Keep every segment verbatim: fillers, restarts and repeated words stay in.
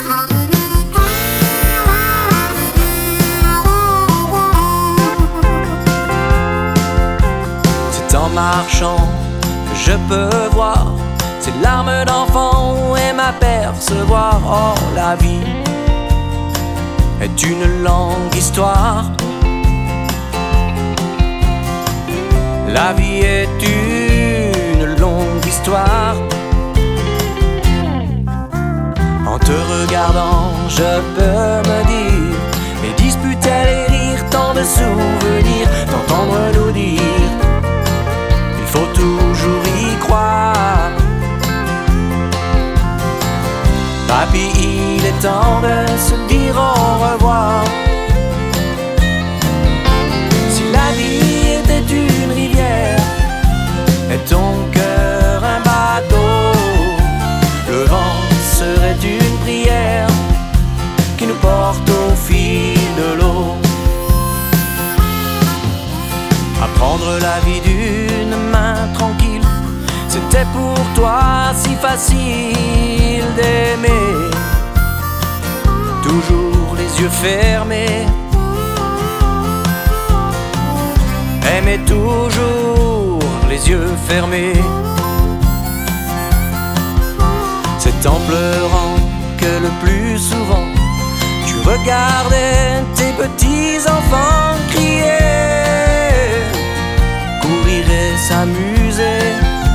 C'est en marchant que je peux voir ces larmes d'enfant et m'apercevoir. Oh, la vie est une longue histoire. La vie est une longue histoire. En te regardant, je peux me dire les disputes et les rires, tant de souvenirs, d'entendre nous dire il faut toujours y croire. Papy, il est temps de se dire au revoir. Si la vie était une rivière et ton cœur un bateau, le vent serait une prière qui nous porte au fil de l'eau. Apprendre la vie d'une main tranquille, c'était pour toi si facile d'aimer. Toujours les yeux fermés, aimer toujours les yeux fermés. C'est en pleurant que le plus souvent tu regardais tes petits enfants crier, courir et s'amuser.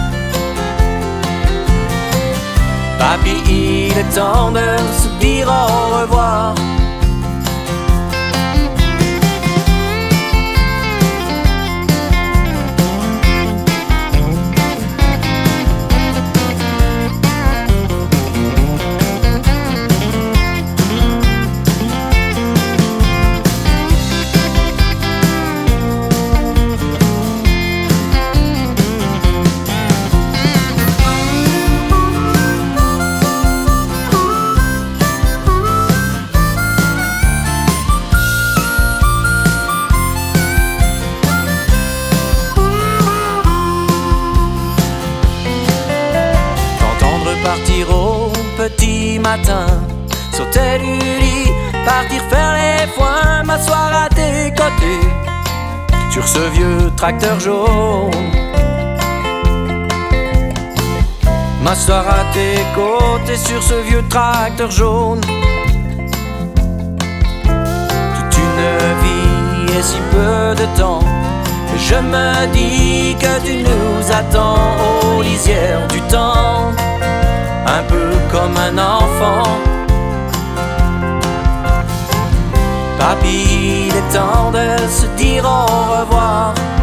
Papy, il est temps de se dire au revoir. Partir au petit matin, sauter du lit, partir faire les foins, m'asseoir à tes côtés sur ce vieux tracteur jaune. M'asseoir à tes côtés sur ce vieux tracteur jaune. Toute une vie et si peu de temps, et je me dis que tu nous attends aux lisières du temps, un peu comme un enfant. Papy, il est temps de se dire au revoir.